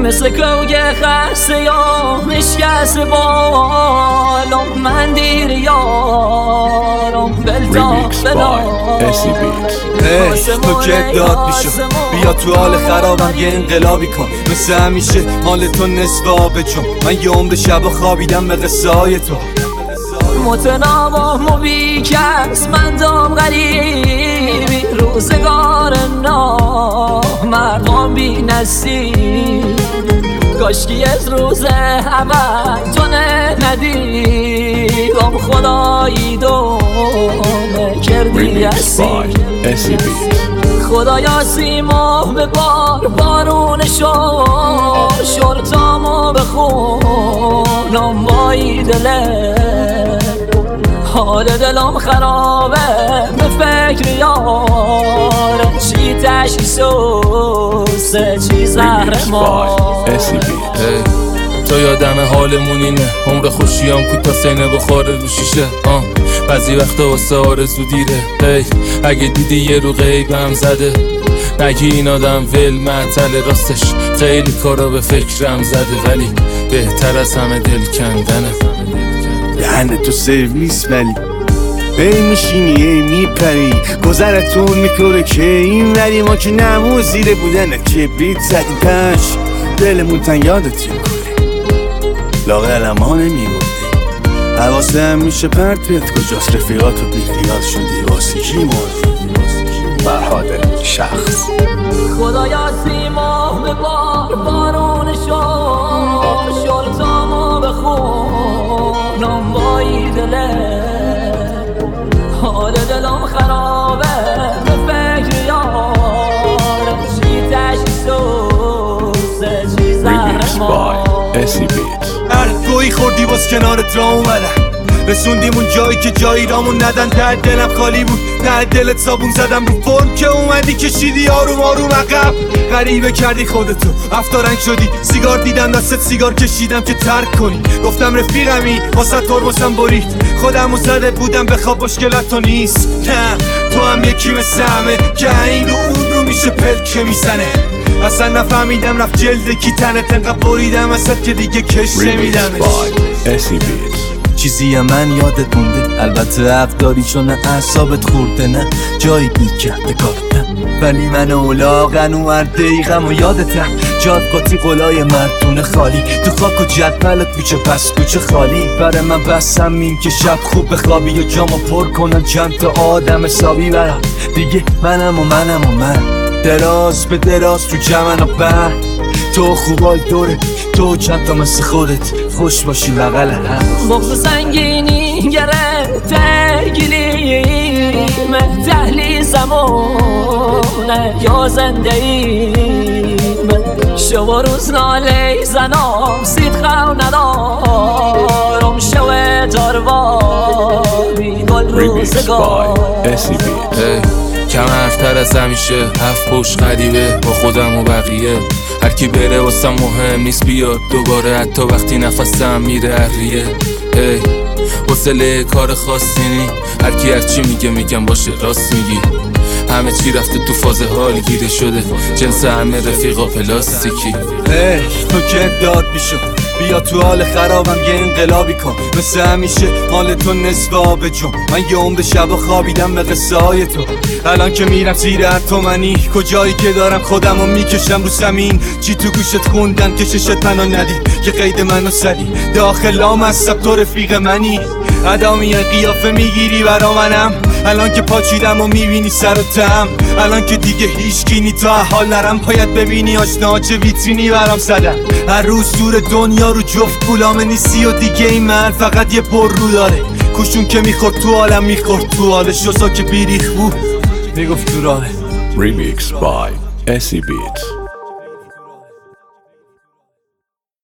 مثل کوگ خسته یا مشکست بالم من دیر یارم بلتا تو که داد میشم بیا تو حال خرابم یه انقلابی کن مثل همیشه مال تو نصف آب چون من یه عمر شب خوابیدم به قصه های تو متناوب و بیکس من دام غریبی روزگار مردم بی نصیب کاشکی از روز اول تو ندیدم خدایی دونه کردی اسیب خدایا سیما به بارون شرطامو بخونم بایی دله حال دلم خرابه به فکر یاره چی تشیسوسه چی زهر ما تو یادم حالمون اینه عمر خوشیام کوتا سینه بخوره رو شیشه بعضی وقتا واسه آرزو دیره اگه دیدی یه رو غیبم زده نگی این آدم ول معطل راستش خیلی کارا به فکرم زده ولی بهتر از همه دل کندنه دهنه تو سرویس ولی بی میشینی میپری گذرتون میکنه که این ولی ما که نمو زیره بودنه کبریت زدیم پش دلمون تن یادت یه کنه لاغل ما نمیمونده حواسه هم میشه پرتت کجاست رفیقاتو بیخیال شدی واسه کی مردی فرهاد شخص خدایا سیما به بارون شرطامو بخونم بایی دله حال دلم خرابه به فکر یاره چی تشیسوسه چی زهر ما هر گویی خوردی باز کنارت را اومدم رسوندیم اون جایی که جایی رامون ندن در دلم خالی بود در دلت صابون زدم رو فرم که اومدی کشیدی آروم آروم عقب غریبه کردی خودتو افتارنگ شدی سیگار دیدم دستت سیگار کشیدم که ترک کنی گفتم رفیقمی واسه ترمزم برید خودمو زده بودم بخواب مشکلات تو نیست نه تو هم یکی مثل همه که این رو اون رو میشه پلکه میزنه اصلا نفهمیدم رفت جلد کی تنت انقدر بریدم ازت که دیگه کش نمیدمش چیزی من یادت مونده البته حق داری چون اعصابت خورده نه جایی بی کرده کارتم ولی من اولاغن و دقیقم و یادتم جاد قاطی قلای مردونه خالی تو خاک و جدولت کوچه پس کوچه خالی برای من بسم این که شب خوب بخوابی و جامو پر کنم چند تا آدم حسابی برم دیگه منم و من دراز به دراز تو جمن و بر تو خوبای دوره تو چند تا مثل خودت خوش باشی بغل هم بغض سنگینی گرفته گلیم دهلیزمونه یا زنده ایم شب و روز ناله زنم صدقه ندارم شو داروانی گل روزگار کم حرفتر از همیشه هفت پشت غریبه با خودم و بقیه هر کی بره واسم مهم نیست بیاد دوباره حتی وقتی نفسم میره اریه حوصله کار خاصی نی هر کی هر چی میگم باشه راست میگی همه چی رفته تو فاز حال گیره شده جنس همه رفیقا پلاستیکی تو که داد میشم بیا تو حال خرابم یه انقلابی کن مثل همیشه مال تو نصف آب جون من یه عمر شب خوابیدم به قصه های تو الان که میرم زیر اتمنی کجایی که دارم خودمو میکشم رو زمین چی تو گوشت خوندن که ششت منو ندید که قید منو سدی داخلام هستم تو رفیق منی ادامی قیافه میگیری برا منم الان که پاچیدم و میبینی سر و تم الان که دیگه هیچ کینی تا حال نرم باید ببینی آشنا چه ویترینی برام زدن هر روز دور دنیا رو جفت پولامه نیستی و دیگه این من فقط یه پر رو داره کشون که میخورد تو عالم میخورد تو حالش شسا که بیریخ بود میگفت تو راه Remix by SC Beats